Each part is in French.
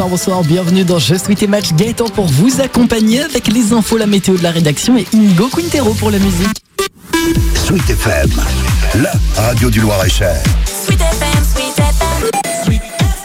bonsoir, bienvenue dans Je suis tes matchs. Gaëtan pour vous accompagner avec les infos, la météo de la rédaction et Inigo Quintero pour la musique. Sweet FM, la radio du Loir-et-Cher. Sweet FM, Sweet FM. Sweet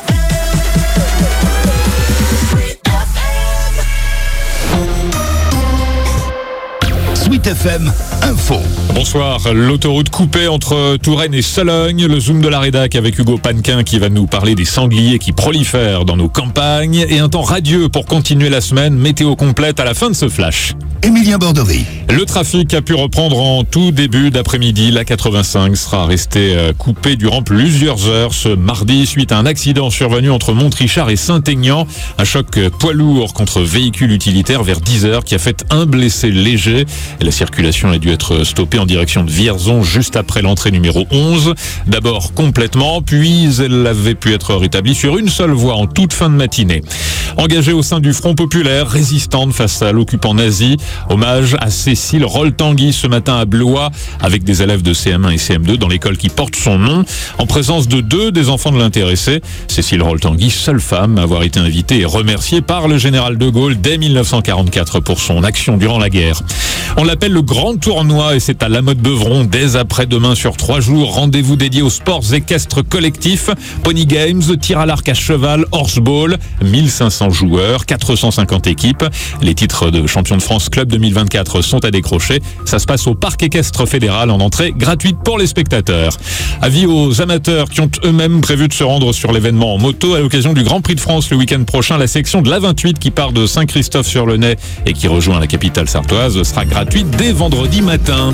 Sweet FM Info. Bonsoir, l'autoroute coupée entre Touraine et Sologne, le zoom de la rédac avec Hugo Pannequin qui va nous parler des sangliers qui prolifèrent dans nos campagnes et un temps radieux pour continuer la semaine, météo complète à la fin de ce flash. Emilien Borderie. Le trafic a pu reprendre en tout début d'après-midi. La 85 sera restée coupée durant plusieurs heures ce mardi suite à un accident survenu entre Montrichard et Saint-Aignan. Un choc poids lourd contre véhicule utilitaire vers 10h qui a fait un blessé léger. Et la circulation a dû être stoppée en direction de Vierzon juste après l'entrée numéro 11. D'abord complètement, puis elle avait pu être rétablie sur une seule voie en toute fin de matinée. Engagée au sein du Front Populaire, résistante face à l'occupant nazi, hommage à Cécile Roll-Tanguy ce matin à Blois avec des élèves de CM1 et CM2 dans l'école qui porte son nom, en présence de deux des enfants de l'intéressé. Cécile Roll-Tanguy, seule femme à avoir été invitée et remerciée par le général de Gaulle dès 1944 pour son action durant la guerre. On l'appelle le grand tournoi et c'est à La Motte-Beuvron dès après-demain sur 3 jours. Rendez-vous dédié aux sports équestres collectifs, Pony Games, tir à l'arc à cheval, horseball, 1500 joueurs, 450 équipes. Les titres de champion de France Club 2024 sont à décrocher. Ça se passe au Parc équestre fédéral en entrée gratuite pour les spectateurs. Avis aux amateurs qui ont eux-mêmes prévu de se rendre sur l'événement en moto à l'occasion du Grand Prix de France le week-end prochain. La section de l'A28 qui part de Saint-Christophe-sur-le-Nez et qui rejoint la capitale sartoise sera gratuite dès vendredi matin.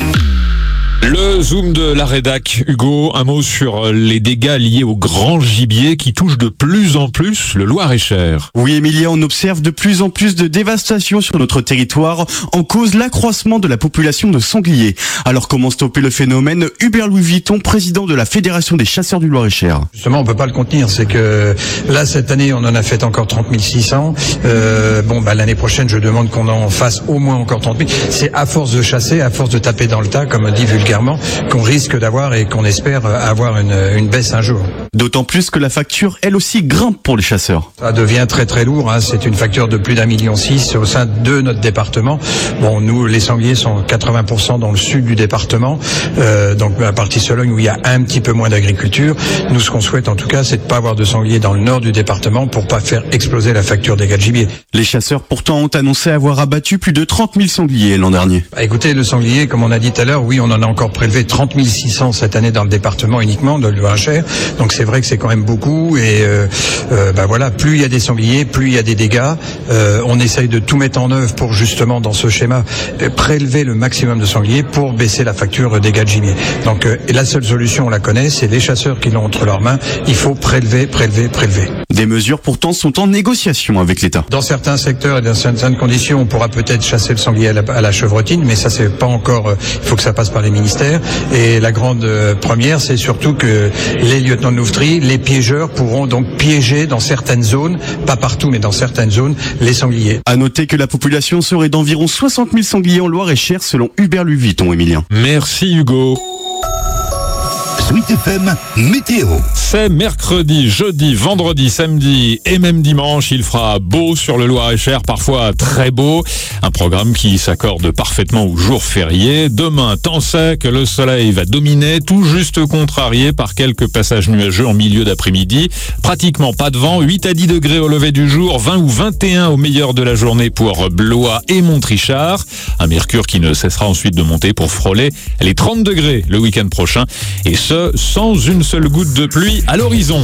Le zoom de la rédac. Hugo, un mot sur les dégâts liés au grand gibier qui touchent de plus en plus le Loir-et-Cher. Oui, Emilia, on observe de plus en plus de dévastation sur notre territoire, en cause l'accroissement de la population de sangliers. Alors comment stopper le phénomène? Hubert Louis Vuitton, président de la Fédération des chasseurs du Loir-et-Cher. Justement, on peut pas le contenir. C'est que là, cette année, on en a fait encore 30 600. L'année prochaine, je demande qu'on en fasse au moins encore 30 000. C'est à force de chasser, à force de taper dans le tas, comme dit vulgairement, qu'on risque d'avoir et qu'on espère avoir une baisse un jour. D'autant plus que la facture, elle aussi, grimpe pour les chasseurs. Ça devient très très lourd, hein. C'est une facture de plus d'1,6 million au sein de notre département. Bon, nous, les sangliers sont 80% dans le sud du département, donc la partie Sologne où il y a un petit peu moins d'agriculture. Nous, ce qu'on souhaite en tout cas, c'est de pas avoir de sangliers dans le nord du département pour pas faire exploser la facture des gars de gibier. Les chasseurs pourtant ont annoncé avoir abattu plus de 30 000 sangliers l'an dernier. Écoutez, le sanglier, comme on a dit tout à l'heure, oui, on en a encore prélevé 30 600 cette année dans le département uniquement de Loir-et-Cher. Donc c'est vrai que c'est quand même beaucoup et plus il y a des sangliers, plus il y a des dégâts. On essaye de tout mettre en œuvre pour justement dans ce schéma prélever le maximum de sangliers pour baisser la facture des gars de gibier. Donc la seule solution, on la connaît, c'est les chasseurs qui l'ont entre leurs mains. Il faut prélever. Des mesures pourtant sont en négociation avec l'État. Dans certains secteurs et dans certaines conditions, on pourra peut-être chasser le sanglier à la chevrotine, mais ça c'est pas encore. Il faut que ça passe par les ministères. Et la grande première, c'est surtout que les lieutenants de louveterie, les piégeurs pourront donc piéger dans certaines zones, pas partout, mais dans certaines zones, les sangliers. À noter que la population serait d'environ 60 000 sangliers en Loir-et-Cher, selon Hubert Louis Vuitton, Emilien. Merci Hugo. Sweet FM Météo. C'est mercredi, jeudi, vendredi, samedi et même dimanche. Il fera beau sur le Loir-et-Cher, parfois très beau. Un programme qui s'accorde parfaitement aux jours fériés. Demain, temps sec, le soleil va dominer, tout juste contrarié par quelques passages nuageux en milieu d'après-midi. Pratiquement pas de vent, 8 à 10 degrés au lever du jour, 20 ou 21 au meilleur de la journée pour Blois et Montrichard. Un mercure qui ne cessera ensuite de monter pour frôler les 30 degrés le week-end prochain. Et ce, sans une seule goutte de pluie à l'horizon.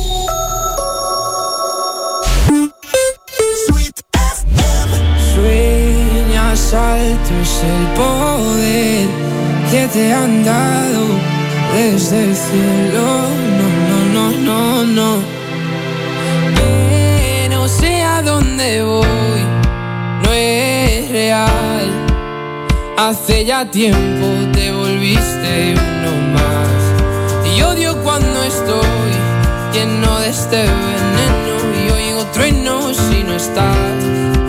Sueñas alto es el poder que te han dado desde el cielo. No. Que no sé a dónde voy, no es real. Hace ya tiempo te volviste uno más. Y odio cuando estoy lleno de este veneno y oigo truenos si no estás.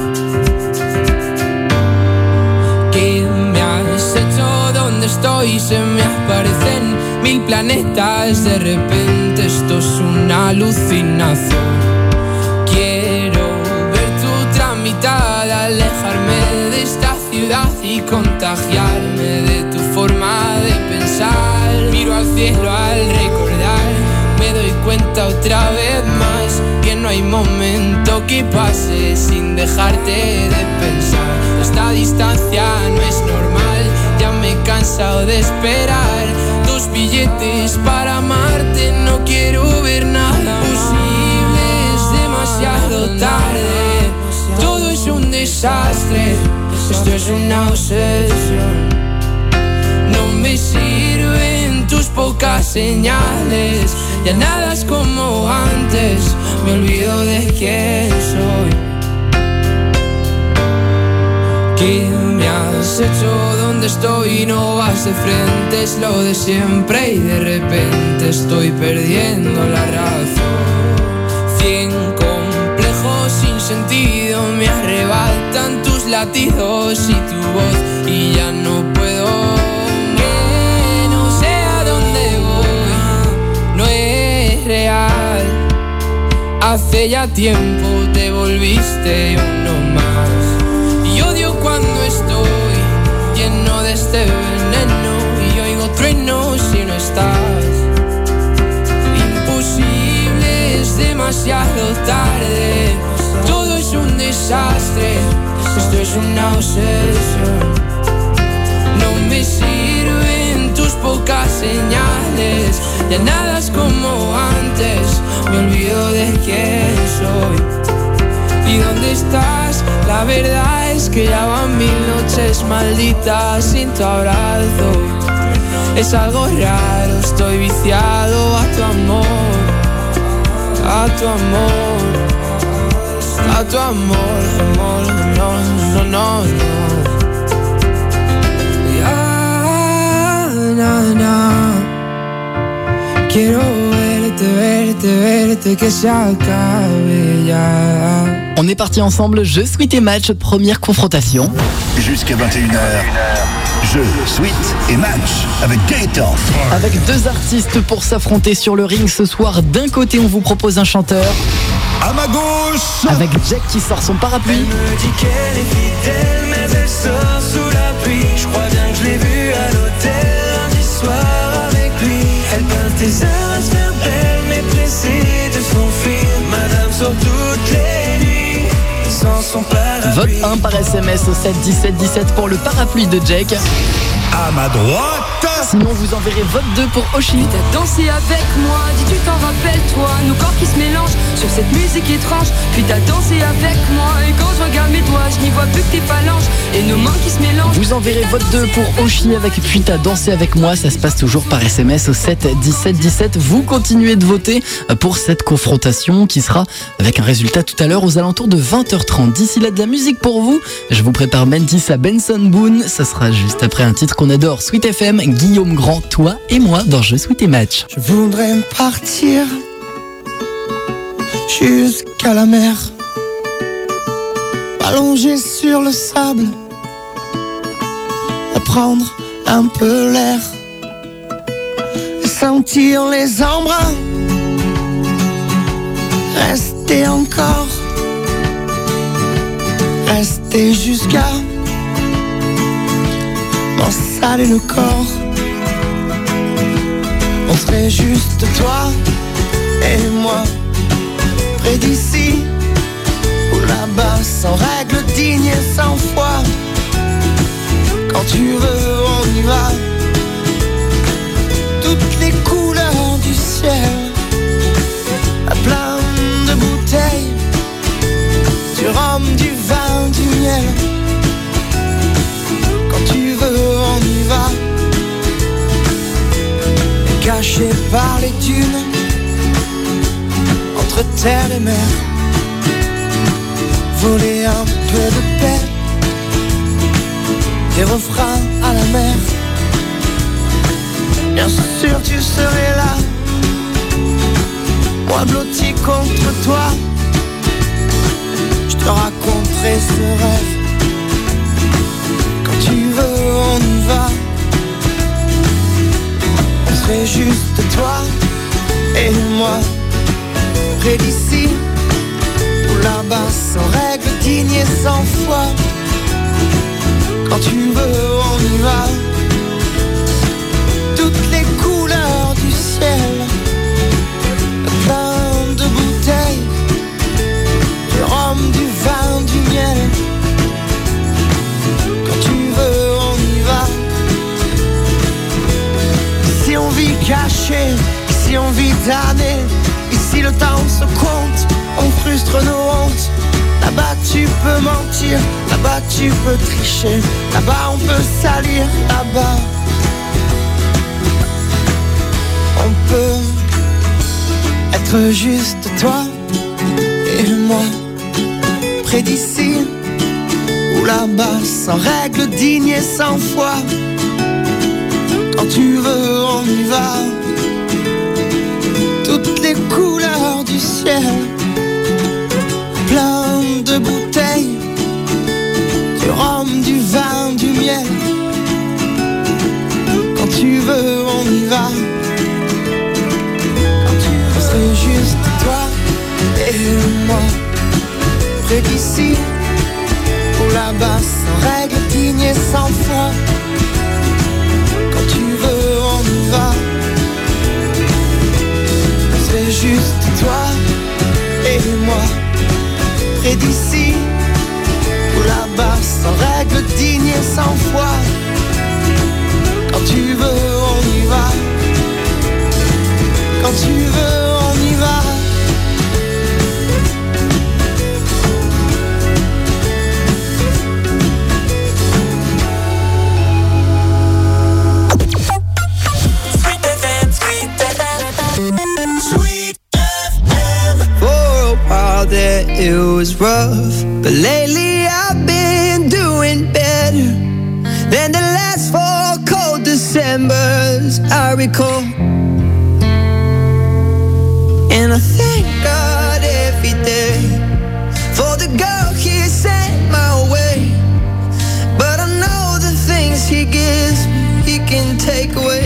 ¿Qué me has hecho? ¿Dónde estoy? Se me aparecen 1000 planetas. De repente esto es una alucinación. ciudad y contagiarme de tu forma de pensar. Miro al cielo al recordar, me doy cuenta otra vez más que no hay momento que pase sin dejarte de pensar. Esta distancia no es normal, ya me he cansado de esperar tus billetes para amarte, no quiero ver nada posible, es demasiado tarde, todo es un desastre, esto es una obsesión. No me sirven tus pocas señales, ya nada es como antes, me olvido de quién soy. ¿Qué me has hecho? ¿Dónde estoy? No vas de frente, es lo de siempre y de repente estoy perdiendo la razón. 100 complejos sin sentido me arrebatan tus latidos y tu voz y ya no puedo. Que no sé a dónde voy, no es real. Hace ya tiempo te volviste uno más. Y odio cuando estoy lleno de este veneno y oigo truenos si no estás. Imposible, es demasiado tarde, todo es un desastre, esto es una obsesión. No me sirven tus pocas señales, ya nada es como antes, me olvido de quién soy. ¿Y dónde estás? La verdad es que ya van 1000 noches malditas sin tu abrazo. Es algo raro, estoy viciado a tu amor, a tu amor, a tu amor, amor, no, no, no, no. Ya, na, na. Quiero verte, que se acabe ya. On est parti ensemble, Jeu, Sweet et Match, première confrontation. Jusqu'à 21h, Jeu, Sweet et Match avec Gaëtan. Avec deux artistes pour s'affronter sur le ring ce soir. D'un côté, on vous propose un chanteur. À ma gauche, avec Jack qui sort son parapluie. Elle me dit qu'elle est fidèle, mais elle sort sous la pluie. Je crois bien que je l'ai vue à l'hôtel lundi soir avec lui. Elle peint tes heures à se faire belle, mais pressée de s'enfuir. Madame sort toutes les nuits sans son parapluie. Vote 1 par SMS au 7 17 17 pour le parapluie de Jack. à ma droite. Sinon vous enverrez vote 2 pour Oshi. T'as dansé avec moi, dis-tu t'en rappelles toi, nos corps qui se mélangent sur cette musique étrange. Puis t'as dansé avec moi et quand je regarde mes doigts, je n'y vois plus que tes phalanges et nos mains qui se mélangent. Vous enverrez vote 2 pour Oshi avec Puis t'as dansé avec moi. Ça se passe toujours par SMS au 7 17 17. Vous continuez de voter pour cette confrontation qui sera avec un résultat tout à l'heure aux alentours de 20h30. D'ici là, de la musique pour vous. Je vous prépare Mentis à Benson Boone. Ça sera juste après un titre qu'on adore, Sweet FM, Guillaume Grand, toi et moi dans Jeu, Sweet et Match. Je voudrais partir jusqu'à la mer, allongé sur le sable, à prendre un peu l'air, et sentir les embruns, rester encore, rester jusqu'à m'en saler le corps. On serait juste toi et moi, près d'ici ou là-bas, sans règles, dignes et sans foi. Quand tu veux, on y va. Toutes les couleurs du ciel, à plein de bouteilles, du rhum, du vin, du miel. Quand tu veux, on y va. Caché par les dunes, entre terre et mer, voler un peu de paix, des refrains à la mer. Bien sûr tu serais là, moi blotti contre toi. Je te raconterai ce rêve. Quand tu veux, on y va. On serait juste toi et moi, près d'ici ou là-bas, sans règles, dignes et sans foi. Quand tu d'années. Ici le temps se compte, on frustre nos hontes. Là-bas tu peux mentir, là-bas tu peux tricher, là-bas on peut salir, là-bas on peut être juste toi et moi. Près d'ici ou là-bas, sans règles dignes et sans foi. Quand tu veux on y va. Toutes les couleurs du ciel, plein de bouteilles, du rhum, du vin, du miel. Quand tu veux on y va. Quand tu veux c'est juste toi et moi. Près d'ici ou là-bas, sans règles dignes et sans foi. Quand tu veux on y va. C'est juste toi et moi. Près d'ici ou là-bas, sans règles dignes et sans foi. Quand tu veux on y va. Quand tu veux on y va. That it was rough, but lately I've been doing better than the last 4 cold Decembers I recall. And I thank God every day for the girl He sent my way. But I know the things He gives me, He can take away.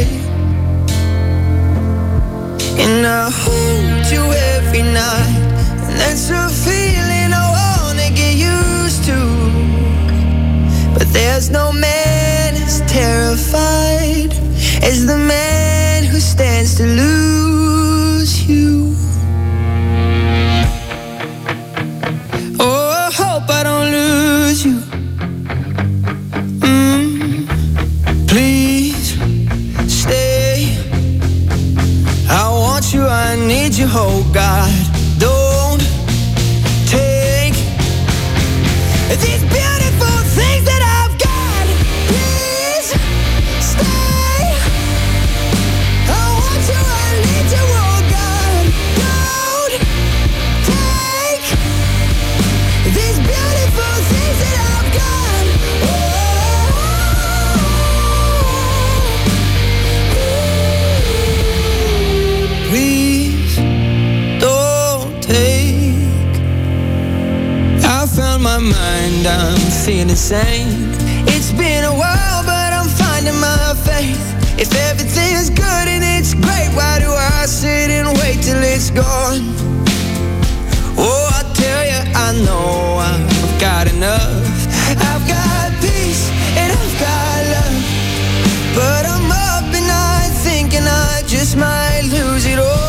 And I hold you every night. That's a feeling I wanna get used to. But there's no man as terrified as the man who stands to lose you. Oh, I hope I don't lose you. Please stay. I want you, I need you, oh God. Don't take these beautiful things that I've got. Please stay. I want you, I need you, oh God. Don't take these beautiful things that I've got. Please don't take. I found my mind, I'm feeling sane. It's been a while, but I'm finding my faith. If everything's good and it's great, why do I sit and wait till it's gone? Oh, I tell you, I know I've got enough. I've got peace and I've got love. But I'm up and I thinking I just might lose it all.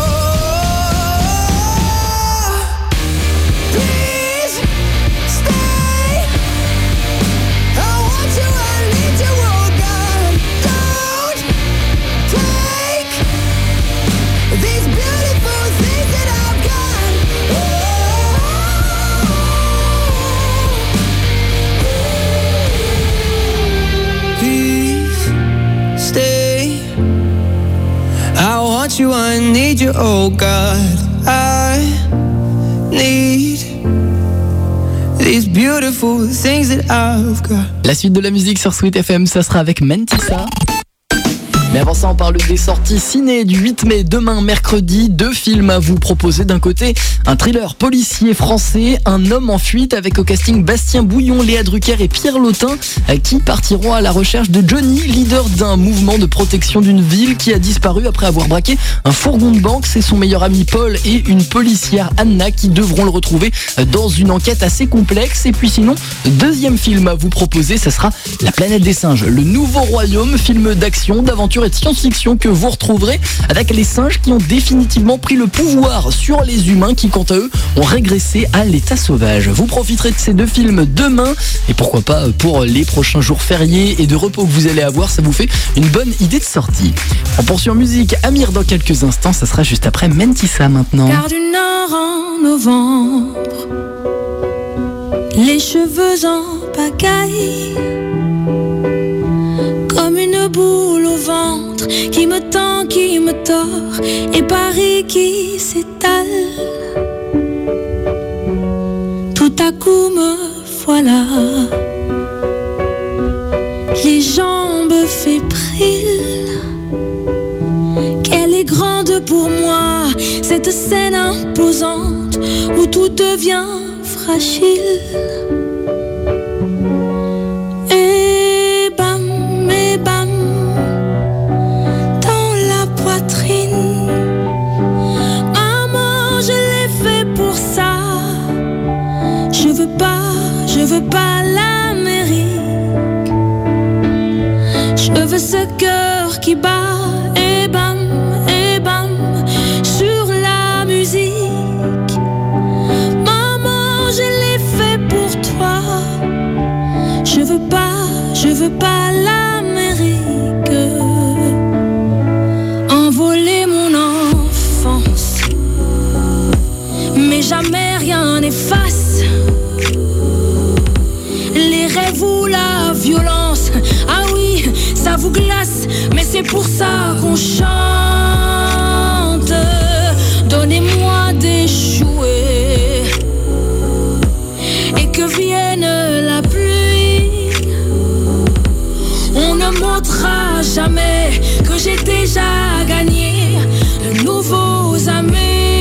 You, I need you, oh God. I need these beautiful things that I've got. La suite de la musique sur Sweet FM, ça sera avec Mentissa. Mais avant ça, on parle des sorties ciné du 8 mai, demain mercredi. 2 films à vous proposer. D'un côté, un thriller policier français, Un homme en fuite, avec au casting Bastien Bouillon, Léa Drucker et Pierre Lotin, qui partiront à la recherche de Johnny, leader d'un mouvement de protection d'une ville qui a disparu après avoir braqué un fourgon de banque. C'est son meilleur ami Paul et une policière Anna qui devront le retrouver dans une enquête assez complexe. Et puis sinon, deuxième film à vous proposer, ça sera La planète des singes, le nouveau royaume, film d'action, d'aventure culture et de science-fiction que vous retrouverez avec les singes qui ont définitivement pris le pouvoir sur les humains qui, quant à eux, ont régressé à l'état sauvage. Vous profiterez de ces deux films demain et pourquoi pas pour les prochains jours fériés et de repos que vous allez avoir, ça vous fait une bonne idée de sortie. On poursuit en musique, Amir dans quelques instants, ça sera juste après Mentissa maintenant. Car du nord en novembre, les cheveux en pagaille, comme une boule au ventre qui me tend, qui me tord, et Paris qui s'étale. Tout à coup me voilà, les jambes fébriles. Qu'elle est grande pour moi, cette scène imposante où tout devient fragile. Et bam, dans la poitrine. Maman, je l'ai fait pour ça. Je veux pas l'Amérique. Je veux ce cœur qui bat. Et bam, sur la musique. Maman, je l'ai fait pour toi. Je veux pas l'Amérique. Envoler mon enfance, mais jamais rien n'efface les rêves ou la violence. Ah oui, ça vous glace, mais c'est pour ça qu'on chante. Donnez-moi des jouets et que vienne la pluie. On ne montrera jamais que j'ai déjà gagné de nouveaux amis.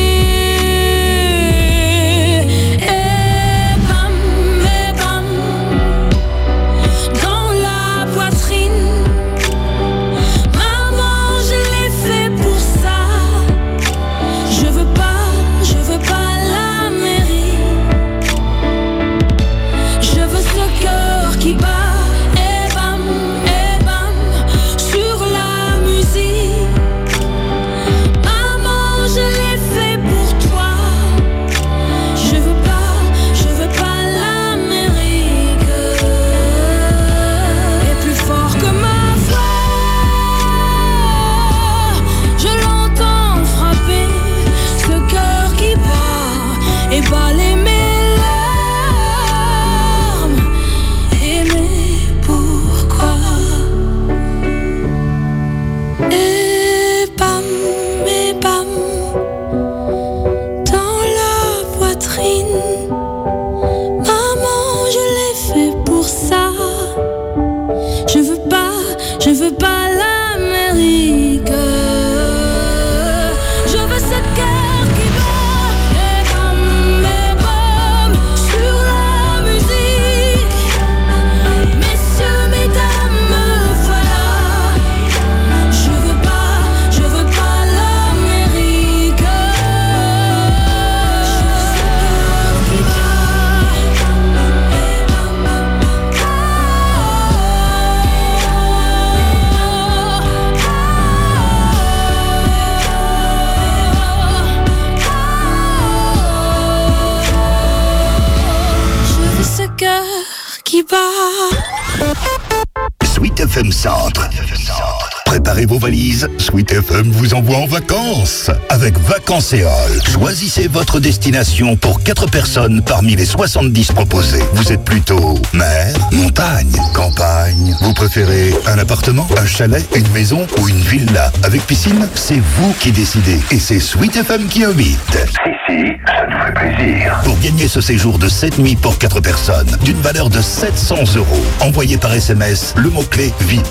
Sweet FM Centre. Préparez vos valises, Sweet FM vous envoie en vacances. Avec Vacanceol, choisissez votre destination pour 4 personnes parmi les 70 proposées. Vous êtes plutôt mer, montagne, campagne. Vous préférez un appartement, un chalet, une maison ou une villa avec piscine? C'est vous qui décidez et c'est Sweet FM qui invite. Si, ça nous fait plaisir. Pour gagner ce séjour de 7 nuits pour 4 personnes d'une valeur de 700 €, envoyez par SMS le mot-clé VIP,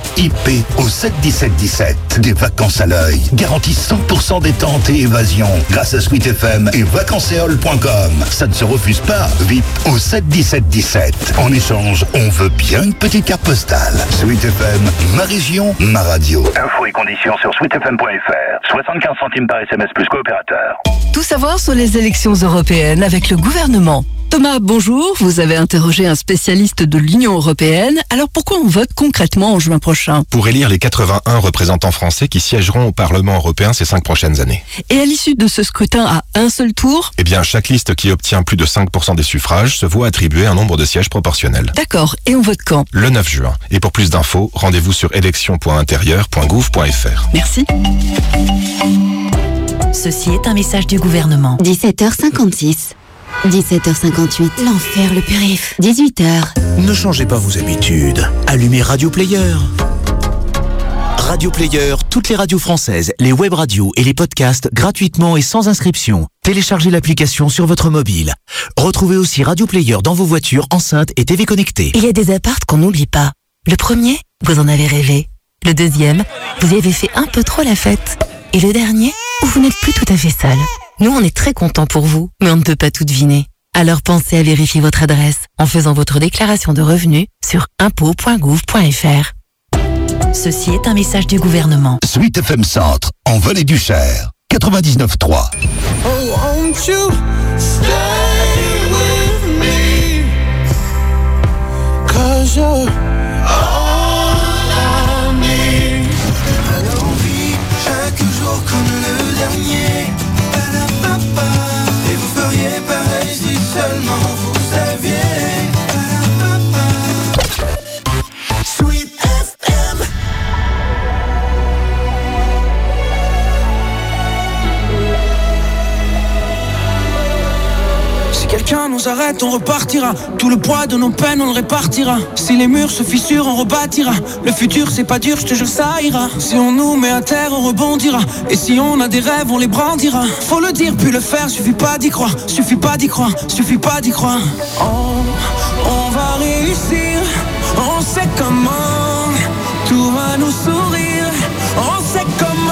VIP au 71717. Des vacances à l'œil. Garantie 100% détente et évasion grâce à Sweet FM et vacanceol.com. Ça ne se refuse pas. VIP au 71717. En échange, on veut bien une petite carte postale. Sweet FM, ma région, ma radio. Infos et conditions sur sweetfm.fr. 75 centimes par SMS plus coopérateur. Tout savoir sur les élections européennes avec le gouvernement. Thomas, bonjour. Vous avez interrogé un spécialiste de l'Union européenne. Alors pourquoi on vote concrètement en juin prochain ? Pour élire les 81 représentants français qui siégeront au Parlement européen ces 5 prochaines années. Et à l'issue de ce scrutin à un seul tour ? Eh bien, chaque liste qui obtient plus de 5% des suffrages se voit attribuer un nombre de sièges proportionnel. D'accord. Et on vote quand ? Le 9 juin. Et pour plus d'infos, rendez-vous sur élection.intérieur.gouv.fr. Merci. Ceci est un message du gouvernement. 17h56. 17h58. L'enfer, le périph'. 18h. Ne changez pas vos habitudes. Allumez Radio Player. Radio Player, toutes les radios françaises, les web radios et les podcasts gratuitement et sans inscription. Téléchargez l'application sur votre mobile. Retrouvez aussi Radio Player dans vos voitures, enceintes et TV connectées. Il y a des apparts qu'on n'oublie pas. Le premier, vous en avez rêvé. Le deuxième, vous y avez fait un peu trop la fête. Et le dernier, vous n'êtes plus tout à fait seul. Nous, on est très contents pour vous, mais on ne peut pas tout deviner. Alors pensez à vérifier votre adresse en faisant votre déclaration de revenus sur impôts.gouv.fr. Ceci est un message du gouvernement. Sweet FM Centre, en Vallée du Cher, 99.3. Oh, won't you stay with me? 'Cause you're all I need. Alors vit chaque jour comme le dernier. Ba-da-ba-ba. Et vous feriez pareil si seulement vous saviez. Ba-da-ba-ba. Sweet FM. Si quelqu'un nous arrête, on repartira. Tout le poids de nos peines, on le répartira. Si les murs se fissurent, on rebâtira. Le futur, c'est pas dur, je te jure, ça ira. Si on nous met à terre, on rebondira. Et si on a des rêves, on les brandira. Faut le dire, puis le faire, suffit pas d'y croire. Suffit pas d'y croire, suffit pas d'y croire. On va réussir, on sait comment. Tout va nous sourire, on sait comment.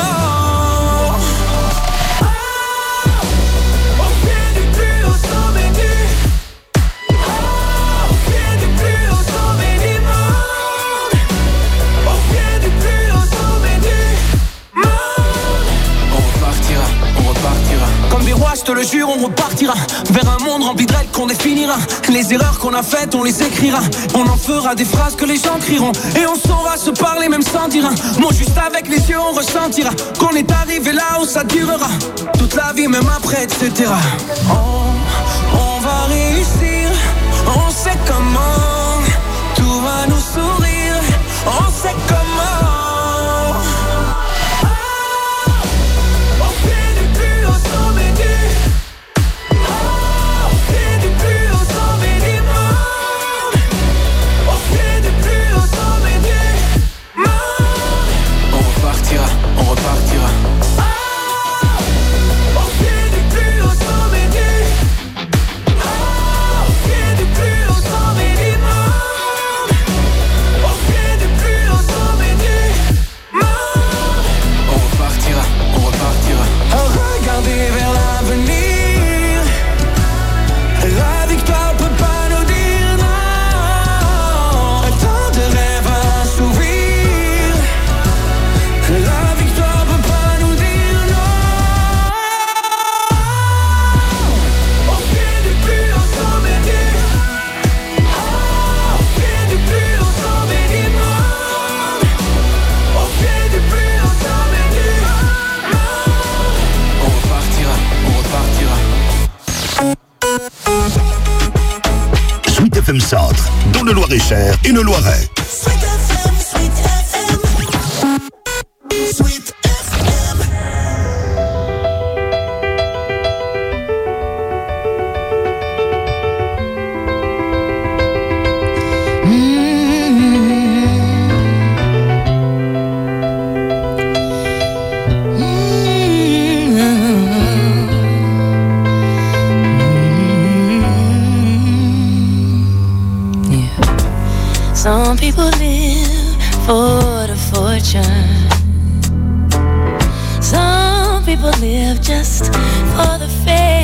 Je te le jure, on repartira vers un monde rempli de règles qu'on définira. Les erreurs qu'on a faites, on les écrira. On en fera des phrases que les gens crieront. Et on saura se parler même sans dire un mot. Juste avec les yeux, on ressentira qu'on est arrivé là où ça durera toute la vie, même après, etc. On va réussir, on sait comment. Tout va nous sourire, on sait comment. Sweet FM Centre, dans le Loir-et-Cher et le Loiret. Sweet FM, Sweet FM, Sweet FM. Some people live for the fortune. Some people live just for the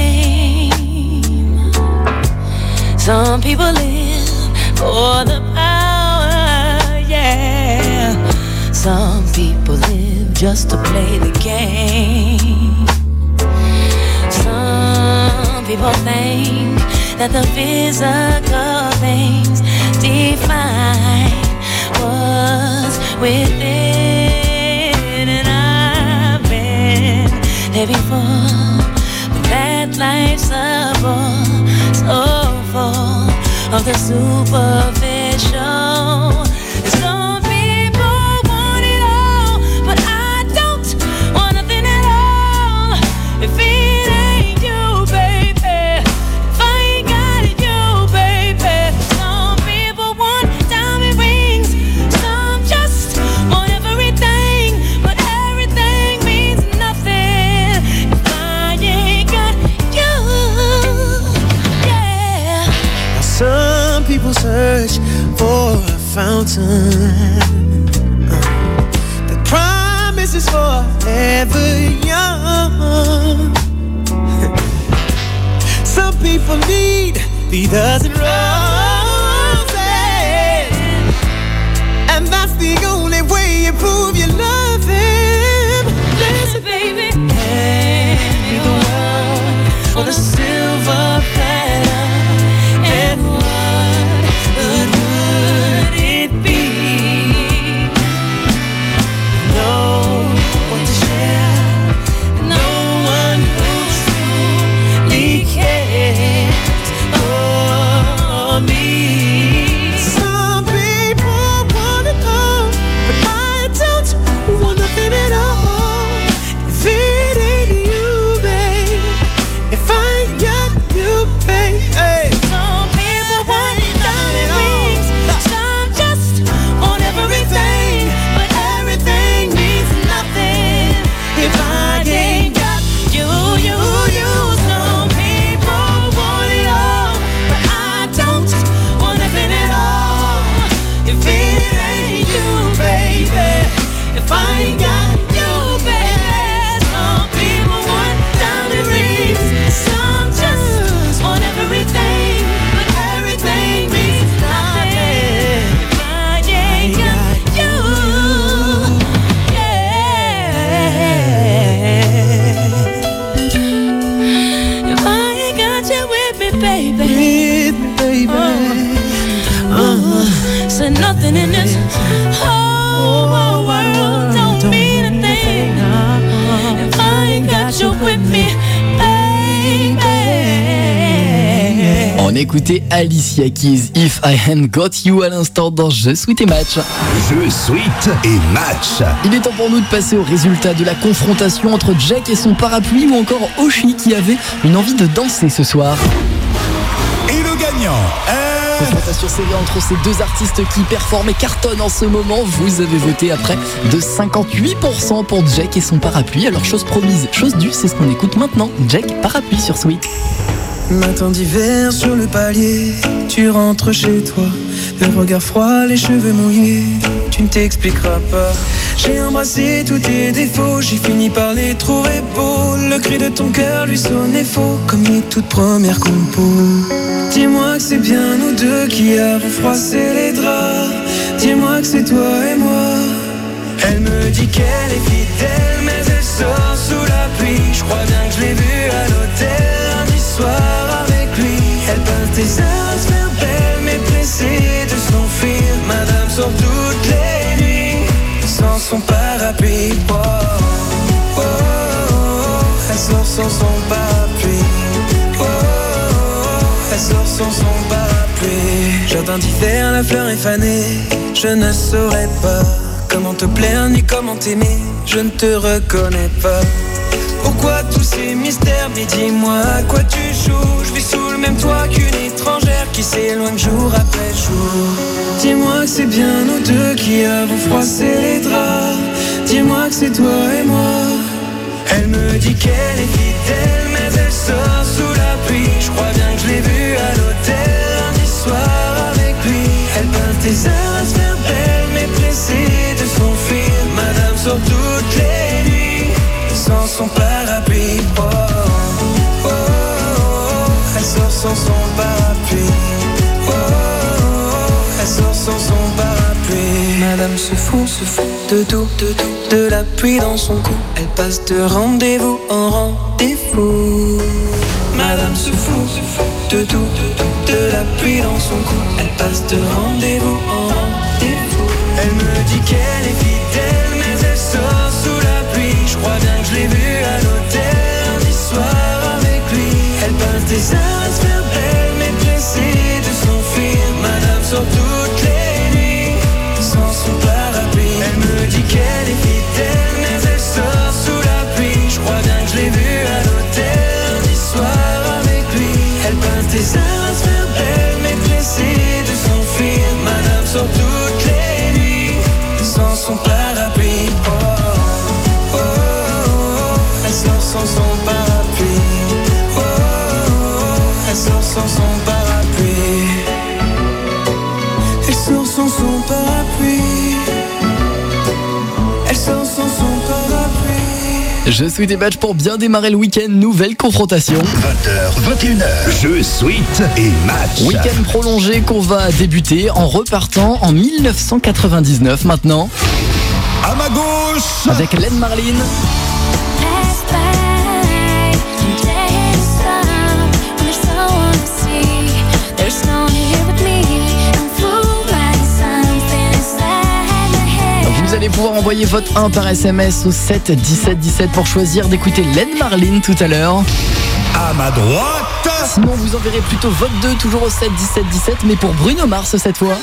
fame. Some people live for the power, yeah. Some people live just to play the game. Some people think that the physical things define what's within. And I've been there before, but that life's a bore, so full of the superficial. Some people want it all, but I don't want nothing at all. If it ain't you, baby, if I ain't got it, you, baby. Some people want diamond rings, some just want everything, but everything means nothing if I ain't got you. Yeah. Some people search for a fountain that promises forever young. Some people need the dozen roses, and that's the only way you prove you love him. Listen, baby, hand me the world or the silver platter, and what good would it be? No one to share, no one who truly cares for me. Some people want it all, but I don't want nothing at all. If it ain't you, babe, if I ain't got you, babe, hey. Some people want diamond rings, some just want everything, but everything means nothing if I ain't got you, you, you. Some people want it all, but I don't want nothing at all. If it ain't you, baby, if I ain't got you, baby. Some people want diamond rings, some just want everything, but everything means nothing if I ain't got you. Yeah. If I ain't got you with me, baby. So nothing in this whole world don't mean a thing if I ain't got you with me, baby. On écoutait Alicia Keys, If I Hadn't Got You à l'instant dans Jeux, Sweet et Match. Jeux, Sweet et Match. Il est temps pour nous de passer au résultat de la confrontation entre Jack et son parapluie ou encore Oshi qui avait une envie de danser ce soir. Et le gagnant Confrontation serrée entre ces deux artistes qui performent et cartonnent en ce moment. Vous avez voté à près de 58% pour Jack et son parapluie. Alors chose promise, chose due, c'est ce qu'on écoute maintenant. Jack, parapluie sur Sweet. Matin d'hiver sur le palier, tu rentres chez toi, le regard froid, les cheveux mouillés, tu ne t'expliqueras pas. J'ai embrassé tous tes défauts, j'ai fini par les trouver beaux. Le cri de ton cœur lui sonnait faux, comme les toutes premières compos. Dis-moi que c'est bien nous deux qui avons froissé les draps. Dis-moi que c'est toi et moi. Elle me dit qu'elle est fidèle, mais elle sort sous la pluie. Je crois bien que je l'ai vue à l'hôtel lundi soir avec lui. Elle peint tes heures à se faire belle, mais pressée de s'enfuir. Madame sort toutes les nuits sans son parapluie. Oh, oh, oh, elle sort sans son parapluie. Oh, elle sort sans son parapluie. Jardin d'hiver, la fleur est fanée. Je ne saurais pas comment te plaire ni comment t'aimer. Je ne te reconnais pas. Pourquoi tous ces mystères? Mais dis-moi à quoi tu joues. Je vis sous le même toit qu'une étrangère qui s'éloigne jour après jour. Dis-moi que c'est bien nous deux qui avons froissé les draps. Dis-moi que c'est toi et moi. Elle me dit qu'elle est fidèle, mais elle sort sous la pluie. Je crois bien que je l'ai vue à l'hôtel lundi soir avec lui. Elle peint tes heures à se faire belle, mais pressée de s'enfuir. Madame sort toutes les nuits sans son parapluie. Oh, oh, oh, oh, elle sort sans son parapluie. Oh, oh, oh, elle sort sans son parapluie. Madame se fout de tout, de la pluie dans son cou. Elle passe de rendez-vous en rendez-vous. Madame se fout de tout, de la pluie dans son cou. Elle passe de rendez-vous en rendez-vous. Elle me dit qu'elle est fidèle, mais elle sort sous la pluie. Je crois bien que je l'ai vue à l'hôtel lundi soir avec lui. Elle passe des heures à se faire belle, mais pressée de s'enfuir. Madame sort toutes les nuits sans son parapluie. Elle me dit qu'elle est fidèle, mais elle sort sous la pluie. Je crois bien que je l'ai vue à l'hôtel lundi soir avec lui. Elle passe des heures à se faire belle, mais pressée de s'enfuir. Madame sort toutes les nuits sans son parapluie. Oh, oh, oh, oh. Elle sort sans son parapluie. Oh, oh, oh. Elle sort sans son parapluie. Elle sort sans son parapluie. Elle sort sans son parapluie. Je suis des matchs pour bien démarrer le week-end. Nouvelle confrontation. 20h, 21h. Jeu, suite et match. Week-end prolongé qu'on va débuter en repartant en 1999 maintenant. À ma gauche. Avec Len Marlin. Vous allez pouvoir envoyer votre 1 par SMS au 7 17 17 pour choisir d'écouter Len Marlin tout à l'heure. À ma droite. Sinon vous enverrez plutôt votre 2 toujours au 7 17 17 mais pour Bruno Mars cette fois.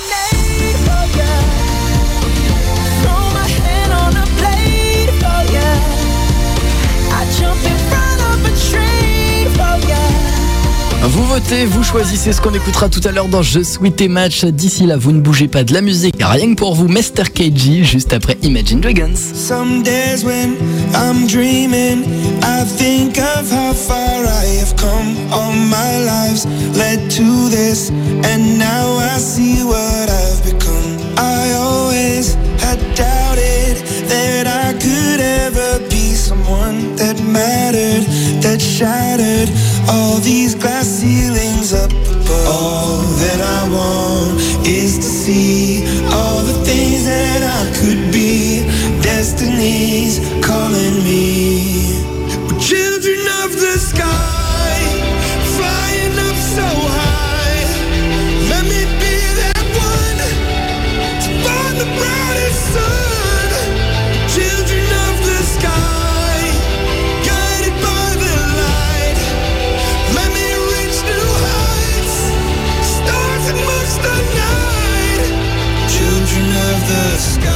Vous votez, vous choisissez ce qu'on écoutera tout à l'heure dans Je suis tes matchs. D'ici là, vous ne bougez pas de la musique. Rien que pour vous, Mr. KG, juste après Imagine Dragons. Some days when I'm dreaming, I think of how far I have come. All my lives led to this, and now I see what I've become. I always had doubted that I could ever be someone that mattered, that shattered all these glass ceilings up above. All that I want is to see all the things that I could be. Destiny's calling me. We're children of the sky, flying up so high. Let me be that one to find the brightest sun. Children of the sky, guided by the light. Let me reach new heights, stars amongst the night. Children of the sky.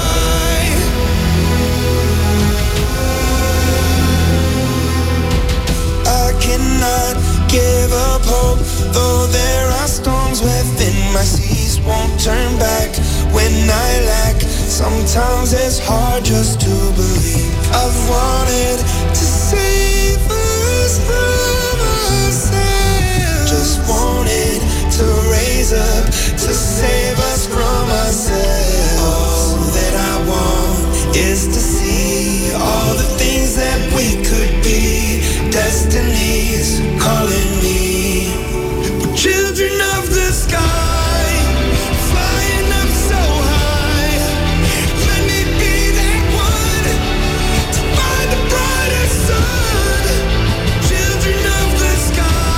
I cannot give up hope, though there are storms within my seas. Won't turn back when I lack. Sometimes it's hard just to believe. I've wanted to save us from ourselves. Just wanted to raise up to save us from ourselves. All that I want is to see all the things that we could be. Destiny's calling me. We're children of the sky, flying up so high. Let me be that one to find the brightest sun. Children of the sky.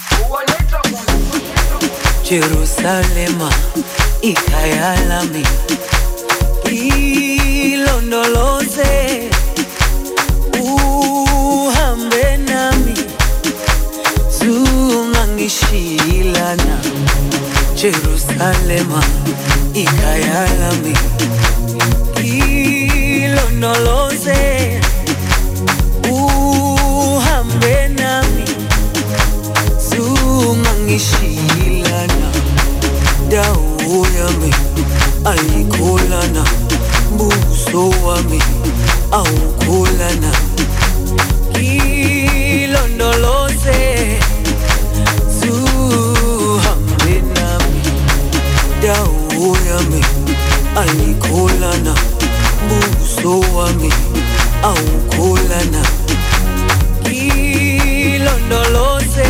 Jerusalema ikhaya lami ilondoloze uhambe nami zungangishilana Jerusalema ikhaya lami ilondoloze uhambe nami zungangishilana dawo yami ayikholana buso wami awukholana ilondoloze zuhambe nami dawo yami ayikholana buso wami awukholana ilondoloze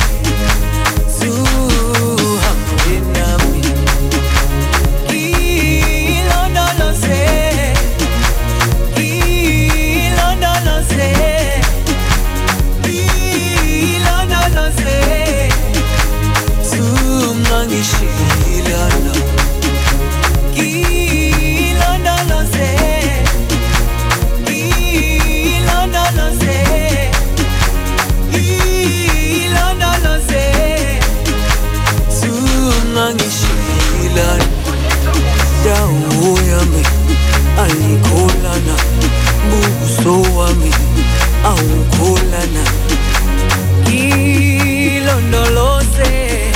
Shilana Ilondoloze Ilondoloze Ilondoloze Sungangishilana dawo yami ayikholana buso wami awukholana ilondoloze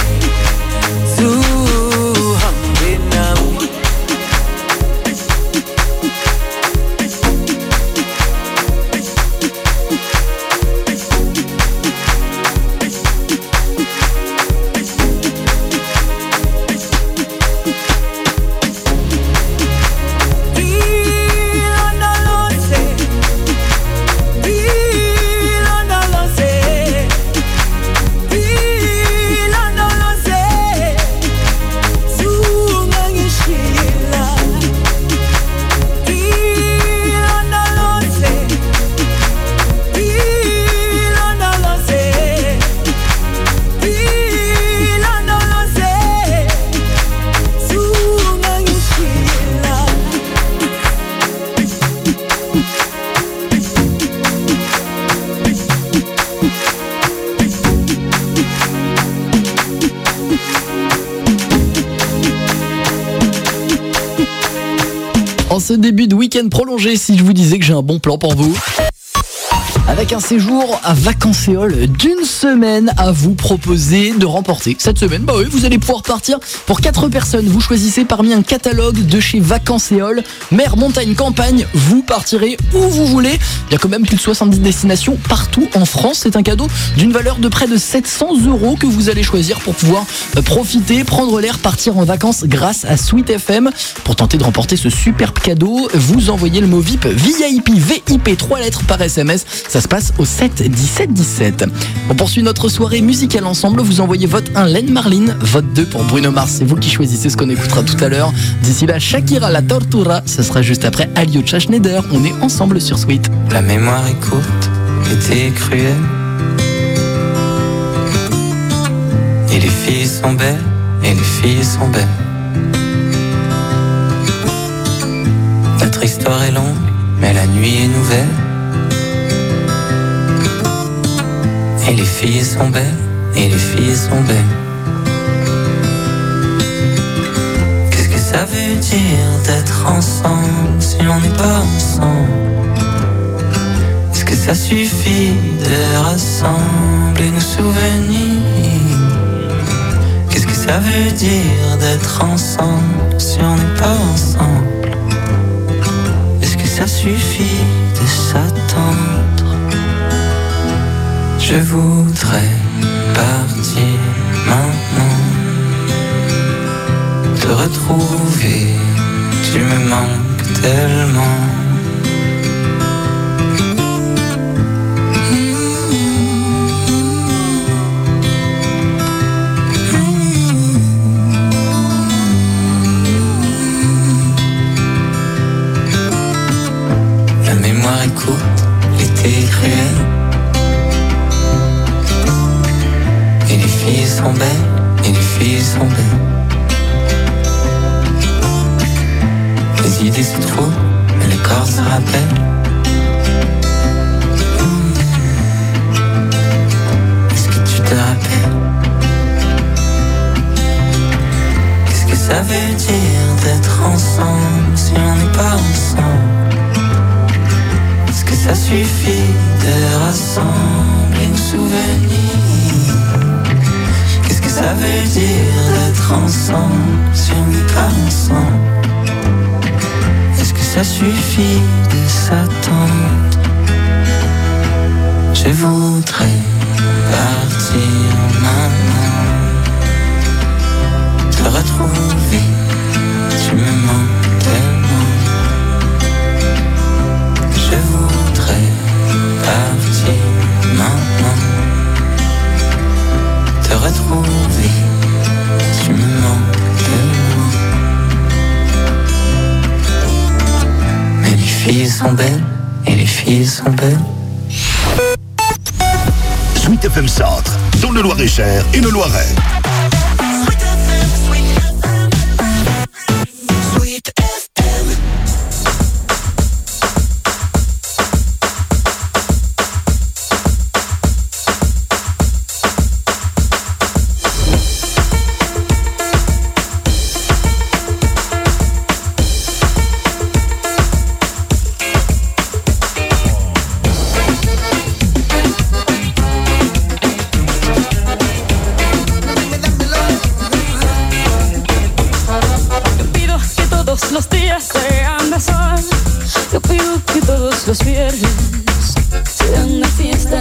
En ce début de week-end prolongé, si je vous disais que j'ai un bon plan pour vous. Avec un séjour à Vacances-Éole d'une semaine à vous proposer de remporter. Cette semaine, bah oui, vous allez pouvoir partir pour 4 personnes. Vous choisissez parmi un catalogue de chez Vacances-Éole. Mer, montagne, campagne, vous partirez où vous voulez. Il y a quand même plus de 70 destinations partout en France. C'est un cadeau d'une valeur de près de 700 € que vous allez choisir pour pouvoir profiter, prendre l'air, partir en vacances grâce à Sweet FM. Pour tenter de remporter ce superbe cadeau, vous envoyez le mot VIP, VIP, 3 lettres par SMS. Ça se passe au 7 17 17. On poursuit notre soirée musicale ensemble. Vous envoyez vote 1 Len Marlin, vote 2 pour Bruno Mars. C'est vous qui choisissez ce qu'on écoutera tout à l'heure. D'ici là, Shakira, La Tortura. Ce sera juste après Alyosha Schneider. On est ensemble sur Sweet. La mémoire est courte, l'été est cruel. Et les filles sont belles, et les filles sont belles. Notre histoire est longue, mais la nuit est nouvelle. Et les filles sont belles, et les filles sont belles. Qu'est-ce que ça veut dire d'être ensemble si on n'est pas ensemble? Est-ce que ça suffit de rassembler nos souvenirs? Qu'est-ce que ça veut dire d'être ensemble si on n'est pas ensemble? Est-ce que ça suffit de s'attendre? Je voudrais partir maintenant, te retrouver, tu me manques tellement. La mémoire est courte, l'été est cruel. Et les filles sont belles, et les filles sont belles. Les idées c'est trop, mais les corps se rappellent. Est-ce que tu te rappelles? Qu'est-ce que ça veut dire d'être ensemble si on n'est pas ensemble? Est-ce que ça suffit de rassembler nos souvenirs? Qu'est-ce que ça veut dire d'être ensemble si on n'est pas ensemble? Est-ce que ça suffit de s'attendre? Je voudrais partir maintenant, te retrouver, tu me manques tellement. Je voudrais partir maintenant, te retrouver, tu me manques tellement. Mais les filles sont belles, et les filles sont belles. Sweet FM Centre, dans le Loir-et-Cher et le Loiret. Los días sean de sol, yo pido que todos los viernes sean de fiesta.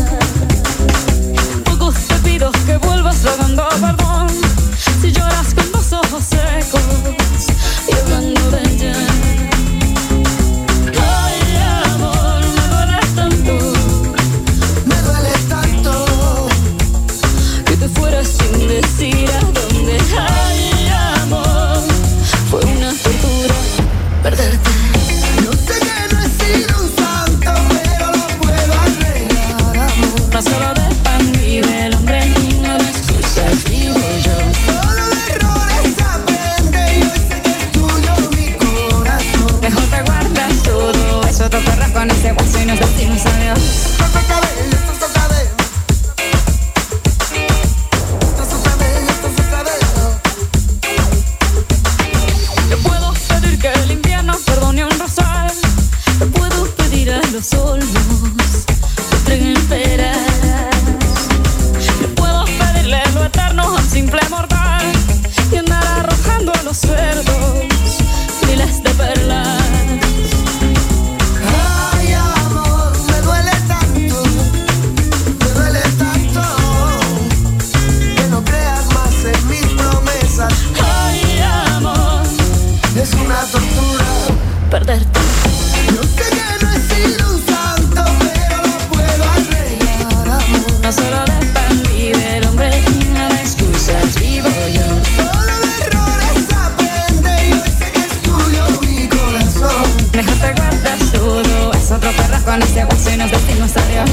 Poco te pido que vuelvas rogando perdón si lloras con los ojos secos y hablando de ella. Ay, amor, me duele tanto que te fueras sin decir a dónde. Ay, amor, fue una tortura perderte. Yo sé que no he sido un santo, pero lo puedo arreglar, amor. No solo de pan vive el hombre, no de excusas vivo yo. Solo de errores aprende y hoy sé que es tuyo mi corazón. Mejor te guardas todo eso, te corras con ese guaso y nos decimos adiós. Yo puedo pedir que el invierno perdone un rosal, yo puedo pedir a los olmos que entreguen peras. Yo puedo pedirle lo eterno a un simple mortal y andar arrojando a los cerdos miles de perlas. Ay, amor, me duele tanto que no creas más en mis promesas. Ay, amor, es una tortura perderte. Yo sé que no he sido un santo, pero lo puedo arreglar, amor. No solo de pan vive el hombre, no de excusas vivo yo. Solo de errores aprende y hoy sé que es tuyo mi corazón. Mejor te guardas todo eso, te corras con ese guaso y nos decimos adiós.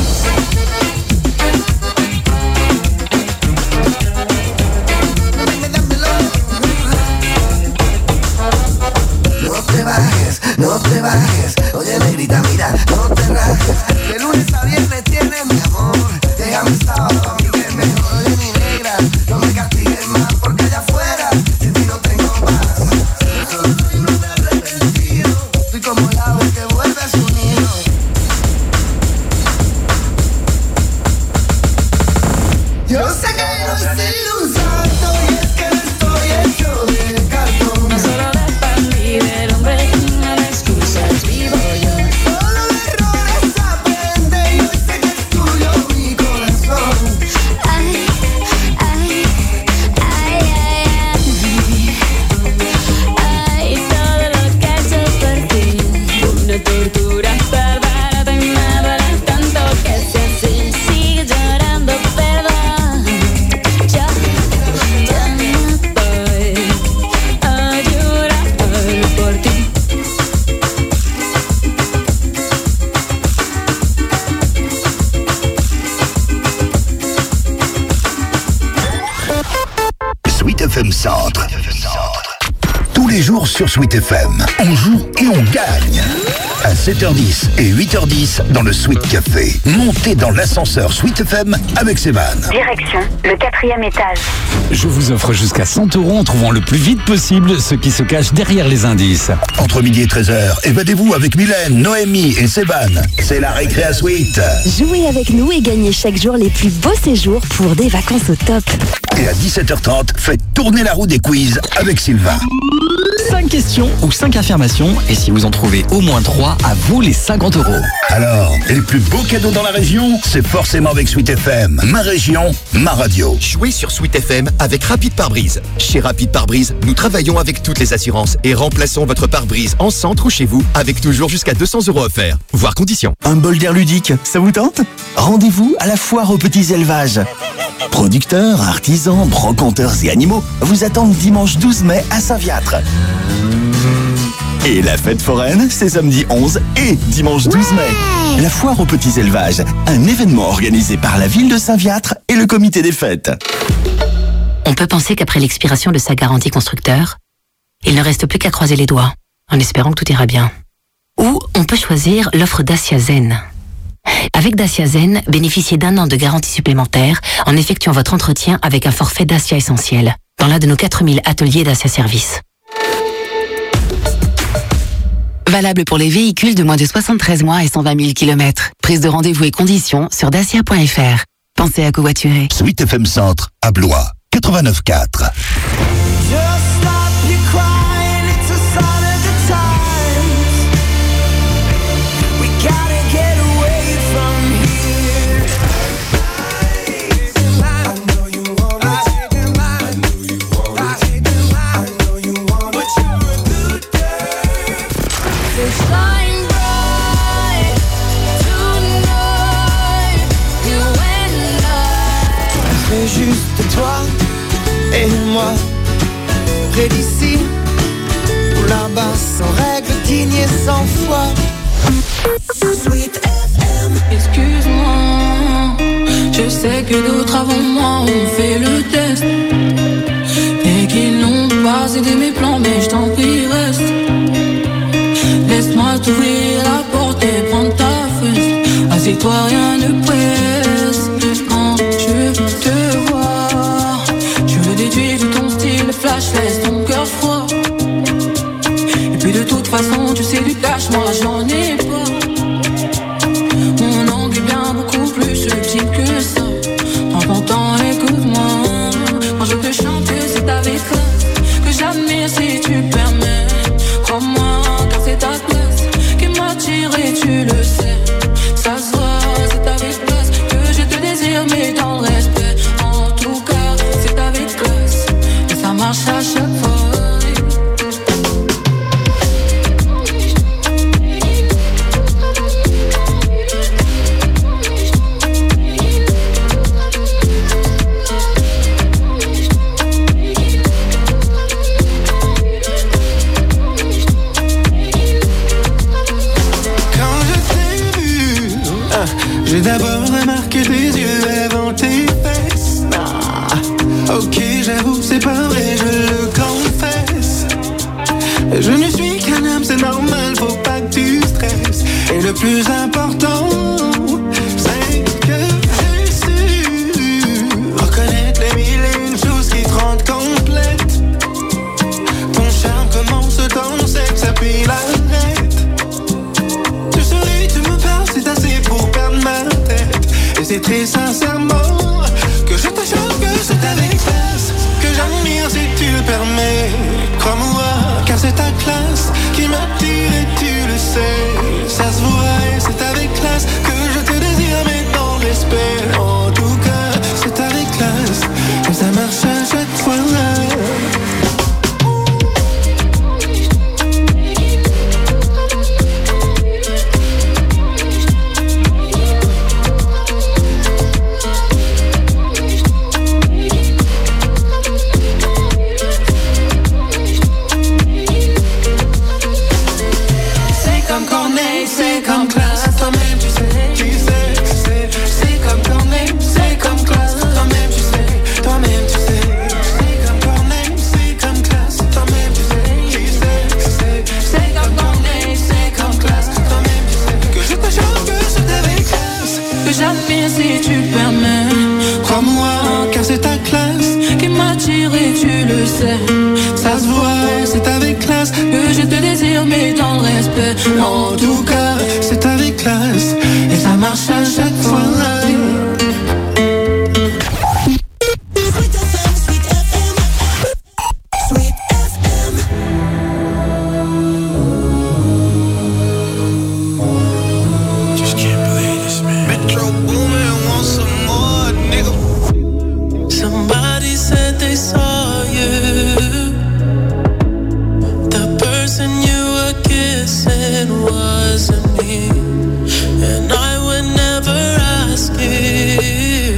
No te bajes, oye negrita, mira, no te rajes. De lunes a viernes tienes mi amor, déjame sábado a mí que es mejor. Oye mi negra, no me castigues más porque allá afuera sin ti no tengo paz. Solo soy un hombre arrepentido, estoy como el ave que vuelve a su nido. Yo sé que no he sido un santo y es que no estoy hecho de cartón. No solo de pan vive el hombre, no de excusas vivo yo. Solo de errores aprende y hoy sé que es tuyo mi corazón. Ay, ay, ay, ay, ay, todo lo que he hecho por ti, una tortura perderte, me duele tanto que si así sigue llorando perdón. Yo Centre. Tous les jours sur Sweet FM, on joue et on gagne. À 7h10 et 8h10 dans le Sweet Café. Montez dans l'ascenseur Sweet FM avec Sévan. Direction le 4e étage. Je vous offre jusqu'à 100 € en trouvant le plus vite possible ce qui se cache derrière les indices. Entre midi et 13h, évadez-vous avec Mylène, Noémie et Sévan. C'est la récré à Sweet. Jouez avec nous et gagnez chaque jour les plus beaux séjours pour des vacances au top. Et à 17h30, faites tourner la roue des quiz avec Sylvain. 5 questions ou 5 affirmations, et si vous en trouvez au moins 3, à vous les 50 €. Alors, les plus beaux cadeaux dans la région, c'est forcément avec Sweet FM. Ma région, ma radio. Jouez sur Sweet FM avec Rapide Pare-Brise. Chez Rapide Pare-Brise, nous travaillons avec toutes les assurances et remplaçons votre pare-brise en centre ou chez vous avec toujours jusqu'à 200 € offerts. Voir conditions. Un bol d'air ludique, ça vous tente? Rendez-vous à la foire aux petits élevages. Producteurs, artisans, brocanteurs et animaux vous attendent dimanche 12 mai à Saint-Viâtre. Et la fête foraine, c'est samedi 11 et dimanche 12 mai. La foire aux petits élevages, un événement organisé par la ville de Saint-Viâtre et le comité des fêtes. On peut penser qu'après l'expiration de sa garantie constructeur, il ne reste plus qu'à croiser les doigts, en espérant que tout ira bien. Ou on peut choisir l'offre Dacia Zen. Avec Dacia Zen, bénéficiez d'1 an de garantie supplémentaire en effectuant votre entretien avec un forfait Dacia Essentiel dans l'un de nos 4000 ateliers Dacia Service. Valable pour les véhicules de moins de 73 mois et 120 000 km. Prise de rendez-vous et conditions sur dacia.fr. Pensez à covoiturer. Sweet FM Centre, à Blois, 89.4. Juste toi et moi, près d'ici ou là-bas, sans règle, digne et sans foi. Sweet FM. Excuse-moi, je sais que d'autres avant moi ont fait le test et qu'ils n'ont pas aidé mes plans, mais je t'en prie reste. Laisse-moi t'ouvrir la porte et prendre ta fesse. Assieds-toi, rien ne presse. Quand je te vois, je me déduis de ton style flash, laisse ton cœur froid. Et puis de toute façon, tu sais du cash, moi j'en ai pas. Mon angle est bien beaucoup plus subtil que ça. Prends ton temps, écoute-moi. Quand je te chante, c'est avec classe que j'admire si tu permets. Crois-moi, car c'est ta classe qui m'attire et tu le sais. Ça se voit, c'est avec classe que je te désire, mais dans le respect. En tout cas, c'est avec classe et ça marche à chaque fois. J'ai d'abord remarqué tes yeux avant tes fesses. Ok, j'avoue, c'est pas vrai, je le confesse. Je ne suis qu'un homme, c'est normal, faut pas que tu stresses. Et le plus important, c'est que j'ai su reconnaître les mille et une choses qui te rendent complète. Ton charme commence dans le sexe, ça puis l'arrête. Tu souris, tu me parles, c'est assez pour perdre ma tête. Et c'est très sincèrement que je te chante que c'est avec classe que j'admire si tu le permets. Crois-moi, car c'est ta classe qui m'attire et tu le sais. Ça se voit et c'est avec classe que je te désire, mais dans l'esprit. En tout cas, c'est avec classe que ça marche à chaque fois. C'est comme classe, toi-même tu sais, c'est comme Corneille, c'est comme classe, toi-même tu sais, c'est comme toi. et tu le sais. Ça se voit, c'est avec classe que je te désire, mais dans le respect. En tout cas, c'est avec classe et ça marche à chaque fois. Somebody said they saw you. The person you were kissing wasn't me, and I would never ask you.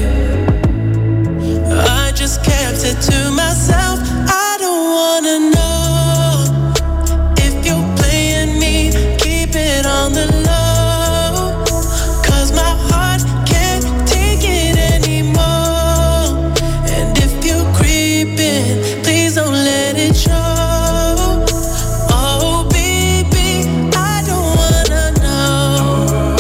I just kept it to myself. I don't wanna know if you're playing me. Keep it on the low, 'cause my heart can't take it anymore. And if you're creeping, please don't let it show. Oh baby, I don't wanna know.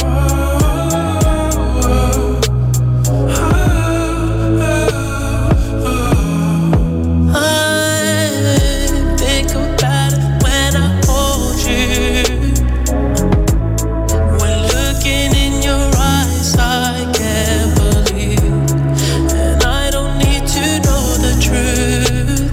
I think about it when I hold you. When looking in your eyes, I can't believe, and I don't need to know the truth.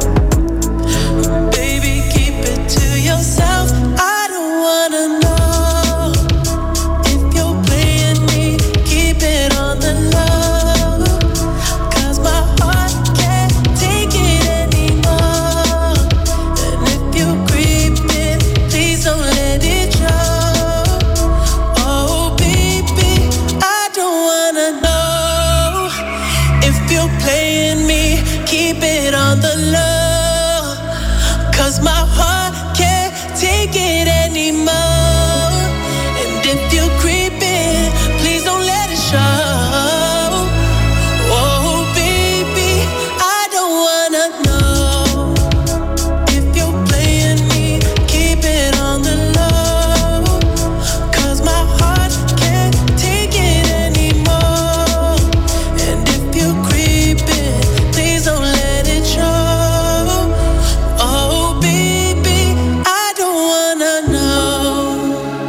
Baby, keep it to yourself. I don't wanna know if you're playing me. Keep it on the low, 'cause my heart can't take it anymore. And if you're creeping, please don't let it show. Oh baby, I don't wanna know if you're playing me. Keep it on the low, 'cause my heart can't take it anymore. And if you're creeping, please don't let it show. Oh baby, I don't wanna know if you're playing me. Keep it on the low, 'cause my heart can't take it anymore. And if you're creeping, please don't let it show. Oh baby, I don't wanna know.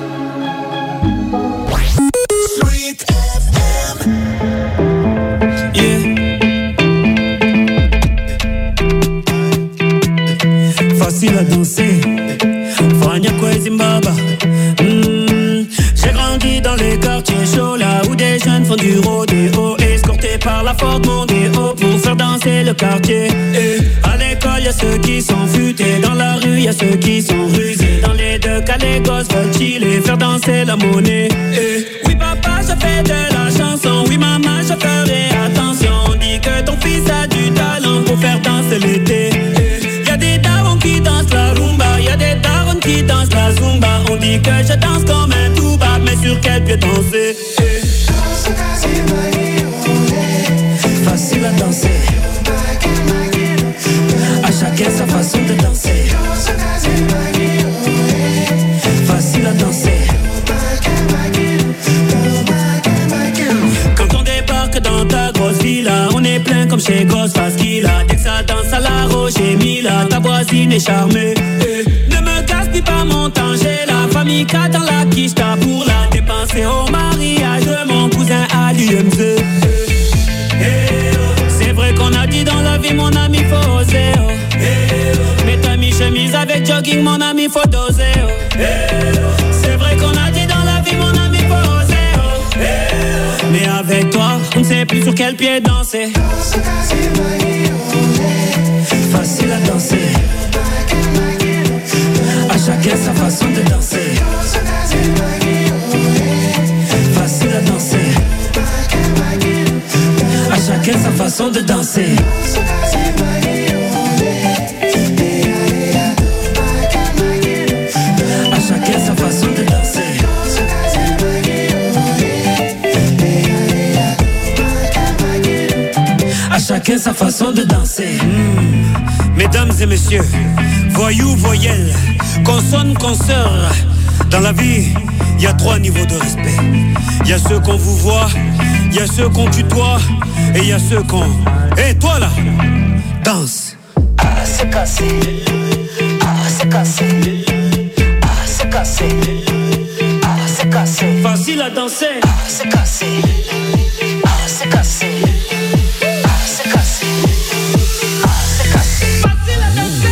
Sweet FM. Facile à danser, Fania Zimbabwe. J'ai grandi dans les quartiers chauds, là où des jeunes font du rodéo, escortés par la Ford Mondeo pour faire danser le quartier. Et à l'école, y'a ceux qui sont futés, dans la rue, y'a ceux qui sont rusés. Dans les deux cas, les gosses veulent chiller, faire danser la monnaie. Et oui, papa, je fais de la chanson, oui, maman, je ferai attention. On dit que ton fils a du talent pour faire danser l'été. Y'a des darons qui dansent la rumba, y'a des darons qui dansent la zumba. On dit que je danse comme un toubab, mais sur quel pied danser? Facile à danser, à chacun sa façon de danser. Facile à danser. Quand on débarque dans ta grosse villa, on est plein comme chez Ghostface Killah. Dès que ça danse à la Roger Mila, ta voisine est charmée. Ne me gaspille pas mon temps, j'ai la famille dans la quicheta pour la dépenser au mariage de mon cousin à l'UMZ. C'est vrai qu'on a dit dans la vie, mon ami, faut oser. Mais ta mi-chemise avec jogging, mon ami, faut doser. C'est vrai qu'on a dit dans la vie, mon ami, faut oser. Mais avec toi, on ne sait plus sur quel pied danser. Facile à danser, à chacun sa façon de danser. Facile à danser, à chacun sa façon de danser. À chacun sa façon de danser. À chacun sa façon de danser. Mesdames et messieurs, voyous, voyelles, consonnes, consoeurs. Dans la vie, il y a 3 niveaux de respect. Il y a ceux qu'on vous voit, il y a ceux qu'on tutoie, et il y a ceux qu'on... Hé, toi là, danse. Ah, c'est cassé. Ah, c'est cassé. Ah, c'est cassé. Ah, c'est cassé. Facile à danser. Ah, c'est cassé. Ah, c'est cassé. Ah, c'est cassé. Ah, c'est cassé. Facile à danser.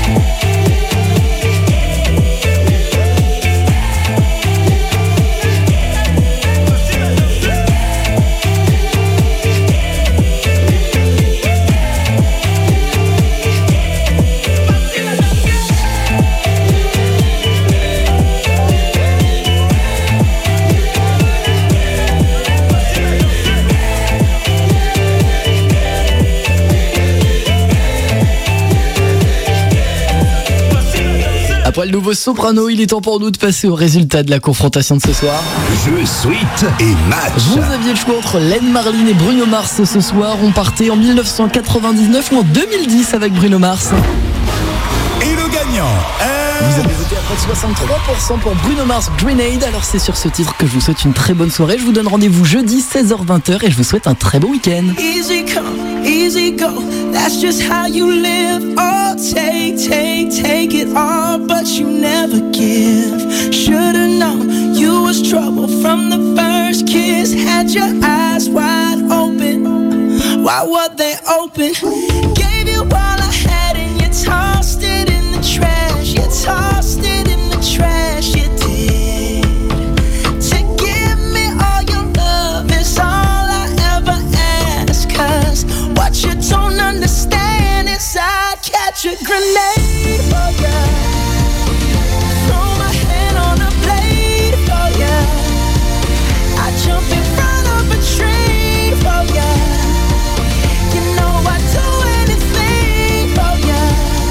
Après le nouveau soprano, il est temps pour nous de passer au résultat de la confrontation de ce soir. Jeu, suite et match. Vous aviez le choix entre Len Marlin et Bruno Mars ce soir. On partait en 1999 ou en 2010 avec Bruno Mars. Et le gagnant Vous avez voté à près de 63% pour Bruno Mars Grenade. Alors c'est sur ce titre que je vous souhaite une très bonne soirée. Je vous donne rendez-vous jeudi 16h-20h et je vous souhaite un très bon week-end. Easy come, easy go, that's just how you live. Oh, take it all, but you never give. Should've known you was trouble from the first kiss. Had your eyes wide open, why were they open? Gave you all I had and you tossed it in the trash. You tossed it in the trash, you did. To give me all your love is all I ever ask. Cause what you don't understand is I'd catch a grenade for ya. Throw my hand on a blade for ya. I jump in front of a train for ya. You know I'd do anything for ya.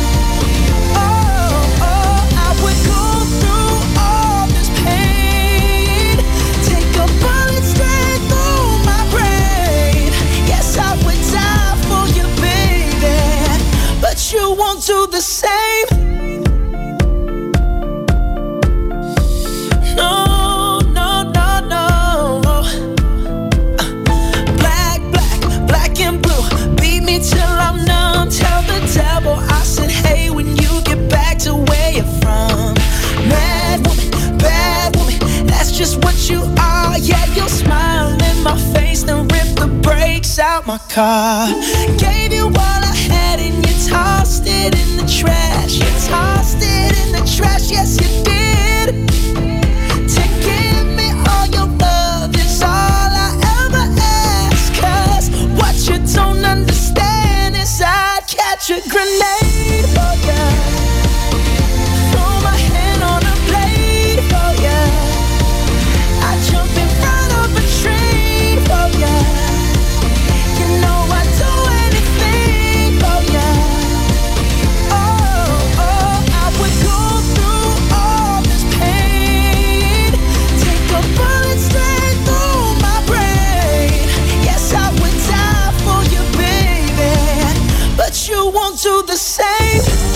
Oh, I would go through all this pain. Take a bullet straight through my brain. Yes, I would die for you, baby, but you won't do the same. No, no, no, no. Black and blue. Beat me till I'm numb. Tell the devil I said, hey, when you get back to where you're from. Mad woman, that's just what you are. Yeah, you'll smile in my face, then rip the brakes out my car. Gave you all I had and you tossed it in the trash. You tossed it in the trash, yes you did. To give me all your love is all I ever ask. Cause what you don't understand is I'd catch a grenade for ya. Throw my hand on a blade for ya. I jump in front of a train for ya. You know I'd do anything for ya. Oh, I would go through all this pain. Take a bullet straight through my brain. Yes, I would die for you, baby, but you won't do the same.